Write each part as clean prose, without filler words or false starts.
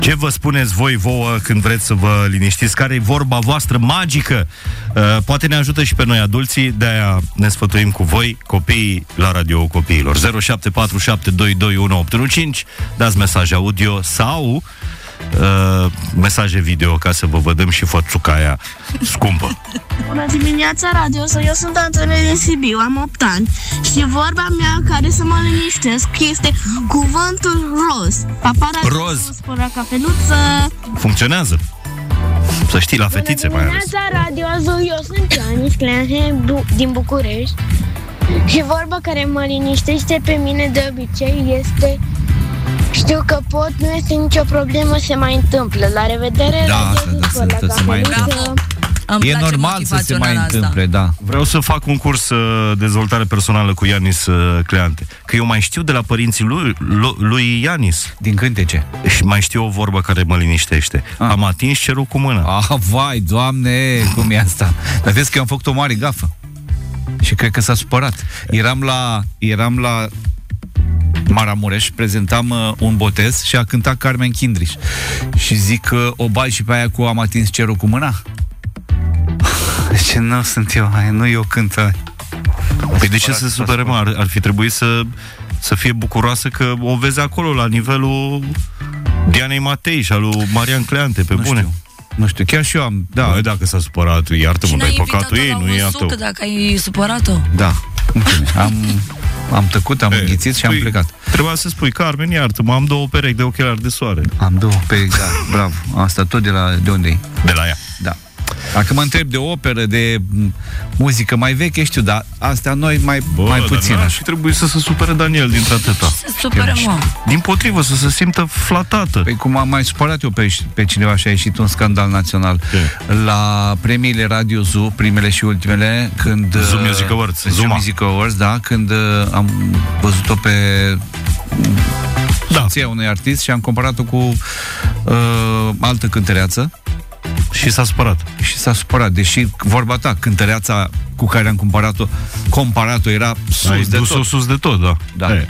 Ce vă spuneți voi vouă când vreți să vă liniștiți? Care e vorba voastră magică? Poate ne ajută și pe noi adulții, de-aia ne sfătuim cu voi, copiii, la Radio Copiilor. 0747221815, dați mesaj audio sau mesaje video ca să vă vedem și fățuca aia scumpă. Bună dimineața, Radio. Eu sunt Antonia din Sibiu, am 8 ani și vorba mea care să mă liniștesc este cuvântul roz. Roz. Spor la cafeluță. Funcționează. Să știi, la fetițe mai ales. Bună dimineața, Radio. Eu sunt Ianis Cleanhe din București și vorba care mă liniștește pe mine de obicei este: știu că pot, nu este nicio problemă, se mai întâmplă. La revedere, da, se mai întâmplă. E normal să se mai întâmple, da. Vreau să fac un curs dezvoltare personală cu Ianis Cleante, că eu mai știu de la părinții lui Ianis. Din cântece. Și mai știu o vorbă care mă liniștește. Am atins cerul cu mâna. Vai, Doamne, cum e asta? Dar vezi că eu am făcut o mare gafă. Și cred că s-a supărat. Eram la Maramureș, prezentam un botez și a cântat Carmen Kindriș. Și zic că o bai și pe aia cu am atins cerul cu mâna? Deci nu sunt eu, nu eu cânt. Păi de ce să se supere, mă? Ar fi trebuit să fie bucuroasă că o vezi acolo la nivelul Dianei Matei și al lui Marian Cleante, pe bune. Nu știu, chiar și eu am, da. Băi, dacă s-a supărat, iartă-mă, dar e păcatul ei, nu e a tău. Dacă ai supărat-o. Da, am tăcut, am înghițit și am plecat. Trebuia să spui: Carmen, iartă-mă, am 2 perechi de ochelari de soare. Am 2 perechi, da, bravo. Asta tot de unde e? De la ea. Da. Dacă mă întreb de operă, de muzică mai veche, știu, dar astea noi mai puțin. Dar și trebuie să se supere Daniel dintre atâta. Se supere, mă. Dimpotrivă, să se simtă flatată. Păi cum am mai supărat eu pe cineva și a ieșit un scandal național. La premiile Radio Zoo, primele și ultimele, când Zoo Music Awards, Music Awards, da, când am văzut-o pe soția unui artist și am comparat-o cu altă cântăreață. Și s-a supărat. Și s-a supărat, deși vorba ta, cântăreața cu care am comparat-o era sus de tot. Sus de tot, da.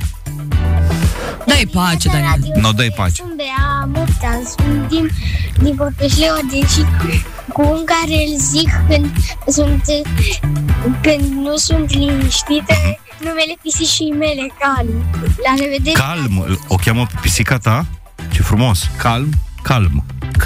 Dă-i pace, Daniel. Nu, dă-i pace. Sunt Bea, Muptan, sunt din Părpeșleodin și cum care îl zic când nu sunt liniștite, numele pisicii mele, Calm. La revedere. Calm, o cheamă pisica ta? Ce frumos. Calm.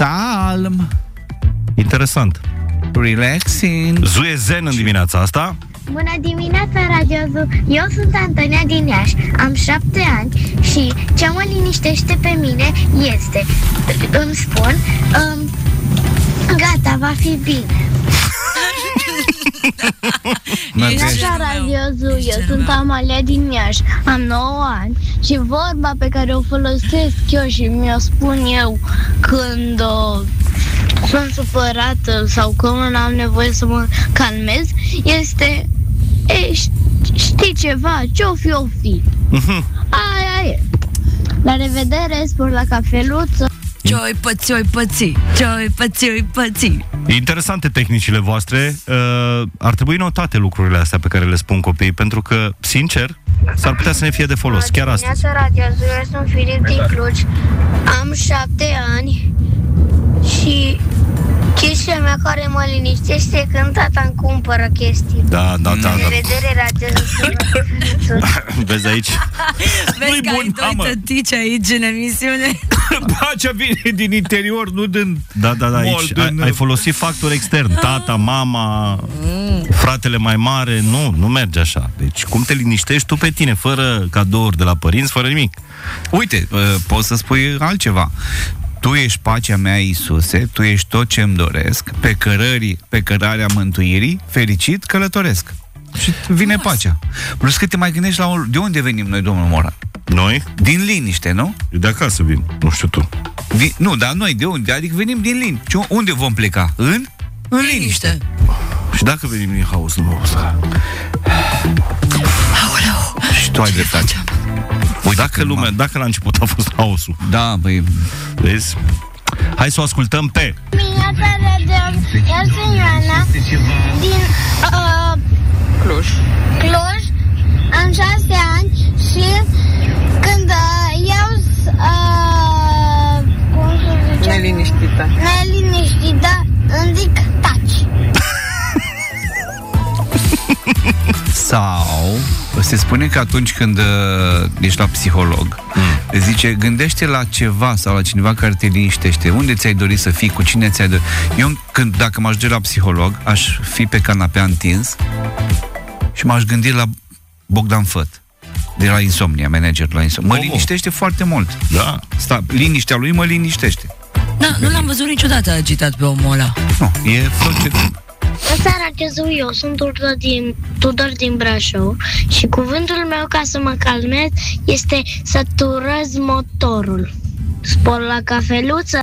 Interesant. Relaxing. Zoo e zen în dimineața asta. Bună dimineața, Radio Zoo. Eu sunt Antonia din Iași, am 7 ani și ce mă liniștește pe mine este, îmi spun, gata, va fi bine. Bună, Radio Zoo. Eu sunt Amalia din Iași, am 9 ani și vorba pe care o folosesc eu și mi-o spun eu când sunt supărată sau că nu am nevoie să mă calmez este: știi ceva, ce-o fi? Aia e. La revedere, spor la cafeluță. Ce-oi păți. Interesante tehnicile voastre. Ar trebui notate lucrurile astea pe care le spun copiii, pentru că, sincer, s-ar putea să ne fie de folos, chiar astăzi. Radio Zoo, eu sunt Filip din Cluj, am 7 ani și chestia mea care mă liniștește când tata îmi cumpără chestii. Da. La revedere, Radio Zoo. Vezi aici? Vezi că ai 2 tătici aici în emisiune. Pacea vine din interior, nu din... Da, aici ai folosit factor extern. Tata, mama, fratele mai mare. Nu merge așa. Deci cum te liniștești tu pe tine, fără cadouri de la părinți, fără nimic? Uite, poți să spui altceva. Tu ești pacea mea, Iisuse, tu ești tot ce-mi doresc, pe cărarea mântuirii, fericit călătoresc. Și vine pacea. Plus că te mai gândești la de unde venim noi, domnul Moran? Noi? Din liniște, nu? Eu de acasă vin, nu știu tu. Nu, dar noi de unde? Adică venim din liniște. Unde vom pleca? În liniște. Și dacă venim din haos, nu mă să... Aoleu. Și tu ai dreptate. Dacă la început a fost haosul. Da, băi. Vezi? Hai să o ascultăm pe... Eu sunt Ioana din Cluj. Am 6 ani și când iau cum să Neliniștită. Neliniștită, îmi zic taci. Sau se spune că atunci când ești la psiholog, zice, gândește la ceva sau la cineva care te liniștește. Unde ți-ai dori să fii, cu cine ți-ai dori. Eu, dacă m-aș duce la psiholog, aș fi pe canapea întins și m-aș gândi la Bogdan Făt, de la Insomnia, manager la Insomnia. Mă liniștește foarte mult. Da. Liniștea lui mă liniștește. Da, nu l-am văzut niciodată agitat pe omul ăla. Nu, e foarte... Seara, eu sunt Tudor din Brașov și cuvântul meu ca să mă calmez este să turez motorul. Spor la cafeluță.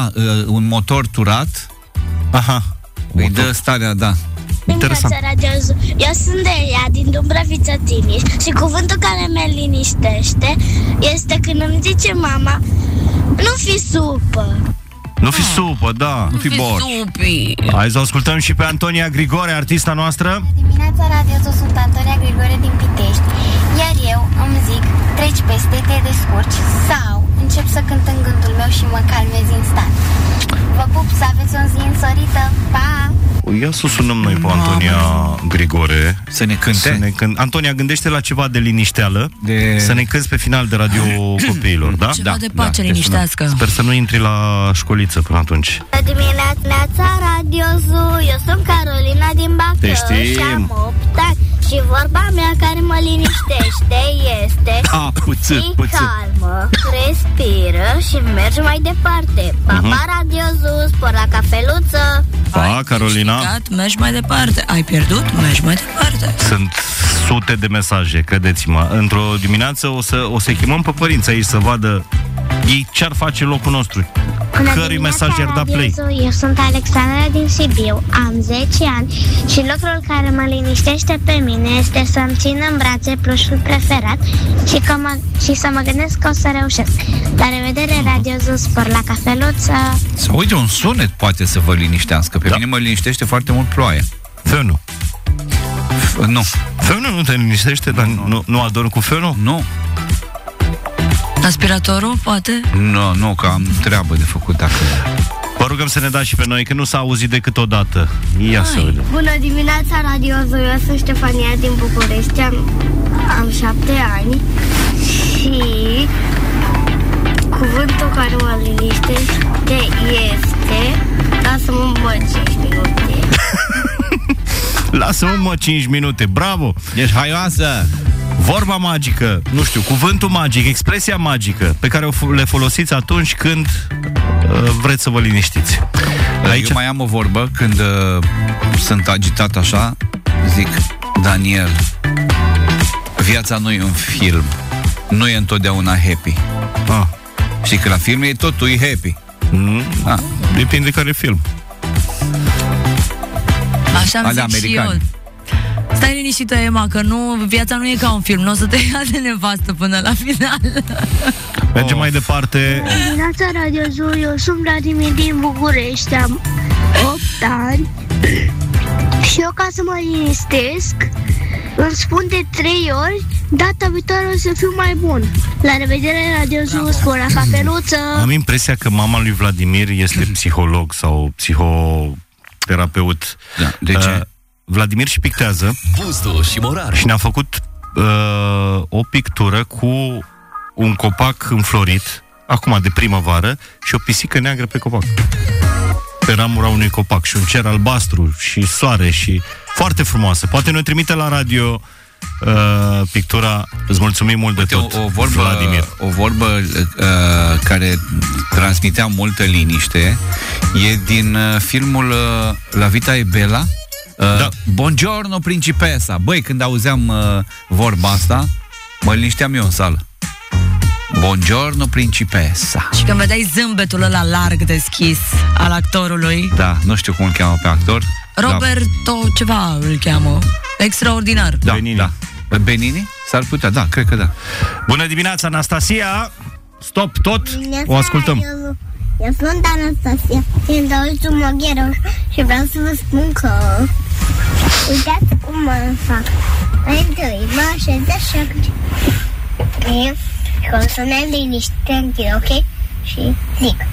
Un motor turat? Aha. Îi dă starea, da. Interesant. Eu sunt de ea, din Dumbrăvița Timiș, și cuvântul care mă liniștește este când îmi zice mama, nu fi supă. Nu fi supă, da. Nu fi borci. Hai să ascultăm și pe Antonia Grigore, artista noastră. Dimineața radio, sunt Antonia Grigore din Pitești. Iar eu îmi zic, treci peste, te descurci, sau încep să cânt în gândul meu și mă calmez instant. Vă pup, să aveți o zi însorită. Pa! Ia să sunăm noi pe Antonia Grigore. Să ne cânte. Antonia, gândește la ceva de linișteală. Să ne cânti pe final de Radio Copiilor, da? Ceva de pace liniștească. Sper să nu intri la școliță până atunci. Dimineața Radio Zoo, eu sunt Carolina din Bacău și am 8 ani. Și vorba mea care mă liniștește este fii calmă, respiră și mergi mai departe. Pa, Radio Zoo, spor la cafeluță. Pa, Carolina. Mergi mai departe. Ai pierdut? Mergi mai departe. Sunt sute de mesaje, credeți-mă. Într-o dimineață o să chemăm pe părinți aici să vadă ei ce-ar face locul nostru. Cărui mesaj i-ar da play. Eu sunt Alexandra din Sibiu, am 10 ani și lucrul care mă liniștește pe mine este să-mi țin în brațe plușul preferat și să mă gândesc că o să reușesc. La revedere, Radio Zoo, spor la cafeluță. Sau uite, un sunet poate să vă liniștească. Pe mine mă liniștește foarte mult ploaia. Fănul. Nu. Fănul nu te liniștește, dar nu adormi cu fănul? Nu. Aspiratorul, poate? Nu, că am treabă de făcut dacă... Vă rugăm să ne dați și pe noi, că nu s-a auzit decât o dată. Ia să vedem. Bună dimineața, Radio Zoo, eu sunt Ștefania din București, am 7 ani și cuvântul care mă liniștește este lasă-mă 5 minute. Lasă-mă 5 minute, bravo! Ești haioasă! Vorba magică, nu știu, cuvântul magic, expresia magică pe care le folosiți atunci când vreți să vă liniștiți. Aici... Eu mai am o vorbă când sunt agitat așa, zic, Daniel, viața nu e un film, nu e întotdeauna happy. Știi că la film e totul e happy. Depinde care film. Așa îmi zic și eu. Stai liniștită, Emma, că viața nu e ca un film. Nu o să te ia de nevastă până la final. Mergem mai departe. Dimineața, Radio Zoo, eu sunt Vladimir din București, am 8 ani și eu, ca să mă liniștesc, îmi spun de 3 ori, data viitoare o să fiu mai bun. La revedere, Radio Zoo, spor la cafeluță. Am impresia că mama lui Vladimir este psiholog sau psihoterapeut. Da, de ce? Vladimir și pictează și ne-a făcut o pictură cu un copac înflorit, acum de primăvară, și o pisică neagră pe copac, pe ramura unui copac, și un cer albastru și soare și foarte frumoasă. Poate ne trimite la radio pictura. Îți mulțumim mult de tot, Vladimir. O vorbă care transmitea multă liniște e din filmul La Vita e Bella. Da. Buongiorno principessa. Băi, când auzeam vorba asta, mă linișteam eu în sală. Buongiorno principessa. Și când vedeai zâmbetul ăla larg deschis al actorului. Da, nu știu cum îl cheamă pe actor. Roberto ceva îl cheamă. Extraordinar. Da, Benini. Da. Benini? S-ar putea, da, cred că da. Bună dimineața, Anastasia. Stop tot, o ascultăm. Eu sunt Anastasia din Dălțul Mogherău și vreau să vă spun că uitați cum mă fac. Mai întâi mă așez așa că o să ne liniștim, ok? Și zic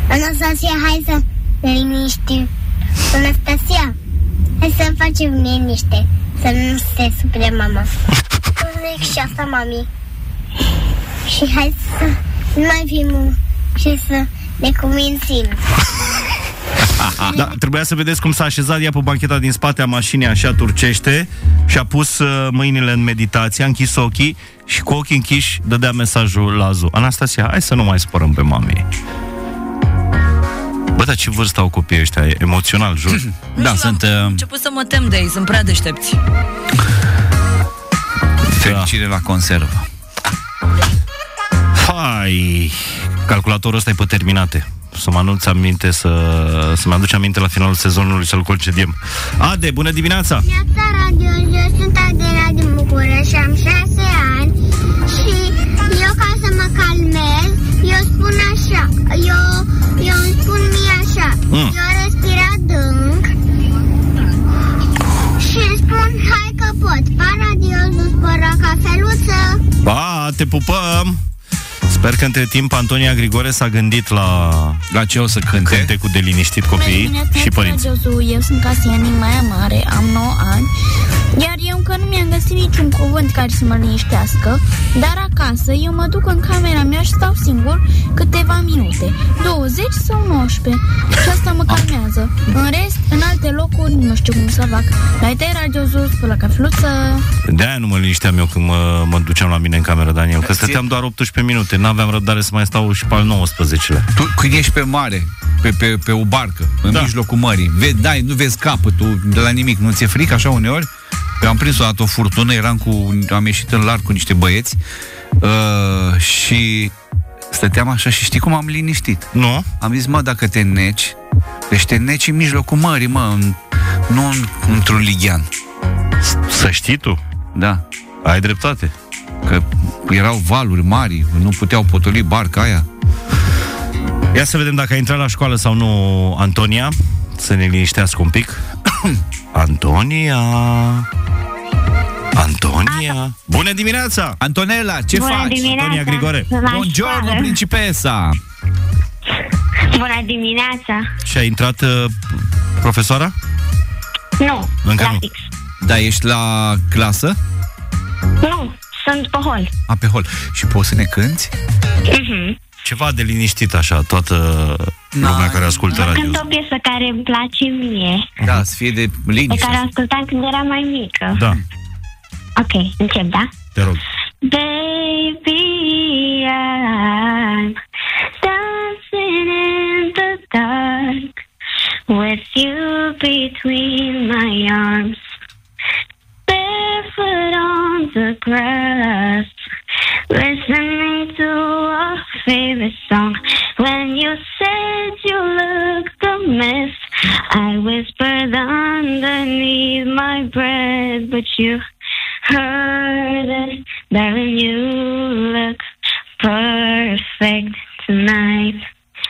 Anastasia, hai să ne liniștim. Anastasia, hai să facem liniște, să nu se supere mama. Zic și asta, mami. Și hai să nu mai fim și să ne cumințim. Da, trebuia să vedeți cum s-a așezat ea pe bancheta din spate a mașinii, așa turcește, și a pus mâinile în meditație, a închis ochii și cu ochii închiși dădea mesajul la Azu. Anastasia, hai să nu mai spărăm pe mami. Bă, dar ce vârstă au copiii ăștia? Emoțional, jur. Da, sunt... Am început să mă tem de ei, sunt prea deștepți. Fericire la conservă. Hai, calculatorul ăsta e pe terminate. Să mă anunț aminte, să-mi aduce aminte la finalul sezonului să-l concediem. Ade, bună dimineața! Neața Radio, eu sunt Adela din București și am 6 ani. Și eu, ca să mă calmez, eu spun așa, eu îmi spun mie așa, eu respir adânc și îmi spun hai că pot. Pa, Radio, nu spăra cafeluță. Pa, te pupăm! Sper că între timp Antonia Grigore s-a gândit la ce o să cânte. Cântecul de liniștit copiii și părinți. Eu sunt Casian din Maia Mare, am 9 ani. Iar eu încă nu mi-am găsit niciun cuvânt care să mă liniștească. Dar acasă eu mă duc în camera mea și stau singur câteva minute, 20 sau 19. Și asta mă calmează. În rest, în alte locuri, nu știu cum să fac. La IT Radio Zus, pe la cafeluță. De-aia nu mă linișteam eu când mă duceam la mine în cameră, Daniel, că stăteam doar 18 minute. N-aveam răbdare să mai stau și pe al 19-lea. Tu când ești pe mare, pe o barcă, în mijlocul mării, nu vezi capătul de la nimic, nu ți-e frică așa uneori? Eu am prins o dată o furtună, am ieșit în larg cu niște băieți și stăteam așa și știi cum am liniștit? Nu? Am zis, mă, dacă te neci, deci te neci în mijlocul mării, mă, nu într-un lighean. Să știi tu? Da. Ai dreptate. Că erau valuri mari, nu puteau potoli barca aia. Ia să vedem dacă a intrat la școală sau nu Antonia. Să ne liniștească un pic. Antonia. Bună dimineața! Antonella, ce Bună faci? dimineața. Antonia Grigore. Buongiorno, principesa. Bună dimineața. Și a intrat profesoara? Nu, Încă la nu. fix. Da, ești la clasă? Nu, sunt pe hol. Pe hol. Și poți să ne cânti? Ceva de liniștit așa, toată lumea care ascultă radio. Cânt o piesă care îmi place mie, Da, să fie de pe liniște. care o ascultam când eram mai mică. Da, Ok, încep, da? te rog. Baby, I'm dancing in the dark with you between my arms, barefoot on the grass, listening to a favorite song. When you said you looked a mess, I whispered underneath my breath, but you heard it, darling, you look perfect tonight.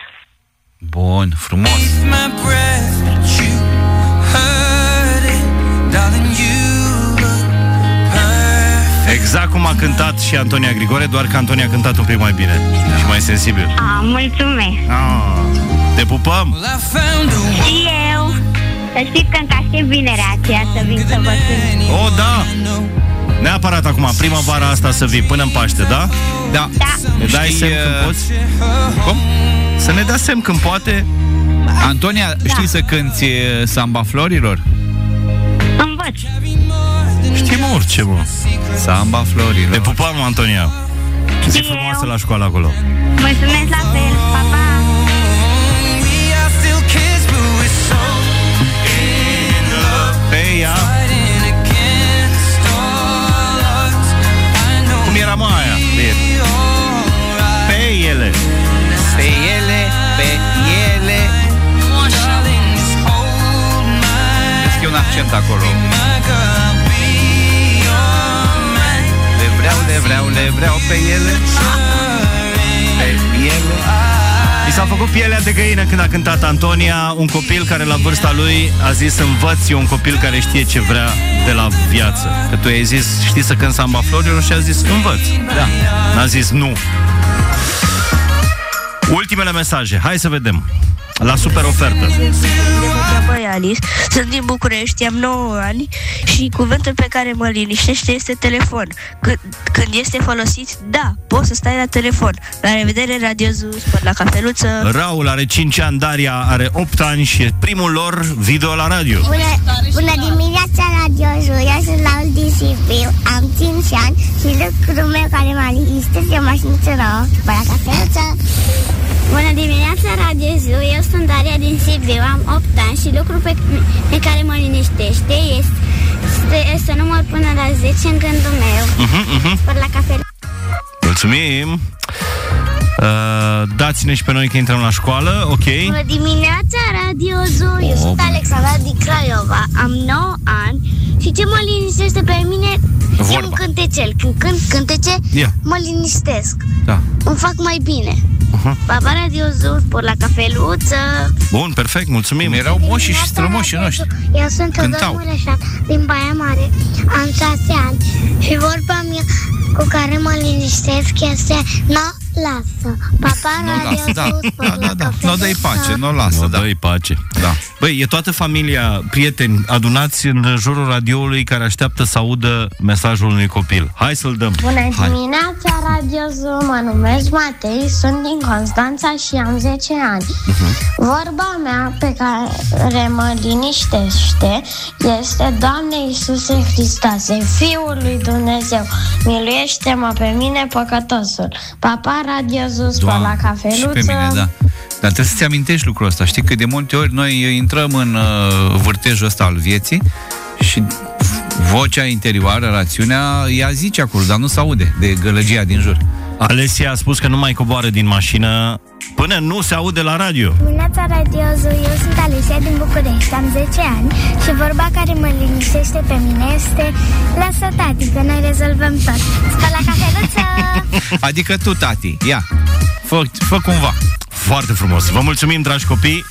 Bun, frumos. My breath, but you heard it, darling, you look perfect. Exact cum a cântat și Antonia Grigore, doar că Antonia a cântat un pic mai bine și mai sensibil. Mulțumesc. Te pupăm! Well, I found a Și eu. Să știți că îmi caște vinerea aceea să vin să vă cânt. Oh, da! Neapărat acum, primăvara asta să vii până în Paște, da? Da. Ne dai semn când poți? Cum? Să ne dea semn când poate. Antonia, știi să cânti Samba Florilor? Învăț. Știm orice, mă. Samba Florilor. Te pupăm, Antonia. Zi frumoasă la școală acolo. Mulțumesc la fel. Pa, pa. we are still kids, but we're so in love, Pe ea. fighting against all odds. I know Cum era mă aia? alright. Pe ele. Pe ele, pe ele. Darling, just hold my Vezi că e un accent acolo. girl, be your man. Le vreau pe ele. Pe ele. I s-a făcut pielea de găină când a cântat Antonia. Un copil care la vârsta lui a zis învăț, e un copil care știe ce vrea de la viață. Că tu ai zis, știi să cânti Samba Florilor? Și a zis învăț. Da. N-a zis nu. Ultimele mesaje, hai să vedem. La super ofertă. Alice, sunt din București, am 9 ani și cuvântul pe care mă liniștește este telefon. Când este folosit, da, poți să stai la telefon. La revedere, Radio Zoo, spor la cafeluță. Raul are 5 ani, Daria are 8 ani și e primul lor video la radio. Bună dimineața, Radio Zoo, eu sunt Laul din Sibiu, am 5 ani și lucrul meu care mă liniștește e o mașiniță nouă, spor la cafeluță. Bună dimineața, Radio Zoo, eu sunt Daria din Sibiu, am 8 ani și lucrul pe care mă liniștește este să nu mor până la 10 în gândul meu. Spor la cafea. Mulțumim! Dați-ne și pe noi că intrăm la școală, ok? Bună dimineața, Radio Zoo, eu sunt Alexandra din Craiova, am 9 ani și ce mă liniștește pe mine e un cântecel. Când cânt cântece, mă liniștesc. Da. Îmi fac mai bine. Papa, Radio Zoo, spor la cafeluță. Bun, perfect, mulțumim. Erau moșii și strămoșii noștri. Eu sunt Teodor Mureșan din Baia Mare, am 6 ani și vorba mea cu care mă liniștesc este lasă. Papa, Radio Zoo, spor la cafeluță. Nu dă-i pace, nu lasă. Nu dă-i pace. Da. Băi, e toată familia, prieteni, adunați în jurul radioului care așteaptă să audă mesajul unui copil. Hai să-l dăm. Bună dimineața, Radio Zoo, mă numesc Matei, sunt din Constanța și am 10 ani. Vorba mea pe care mă liniștește este: Doamne Iisuse Hristoase, Fiul lui Dumnezeu, miluiește-mă pe mine, păcătosul. Papa, Radio Zoo, spor la cafeluță. Și pe mine, da. Dar trebuie să-ți amintești lucrul ăsta. Știi că de multe ori noi intrăm în vârtejul ăsta al vieții și vocea interioară, rațiunea, ea zice acolo, dar nu se aude de gălăgia din jur. Alesia a spus că nu mai coboară din mașină până nu se aude la radio. Dimineața, Radio Zoo, eu sunt Alesia din București, am 10 ani și vorba care mă liniștește pe mine este: lasă tati, că noi rezolvăm tot. Spor la cafeluță. Adică tu, tati, ia, fă cumva. Foarte frumos. Vă mulțumim, dragi copii.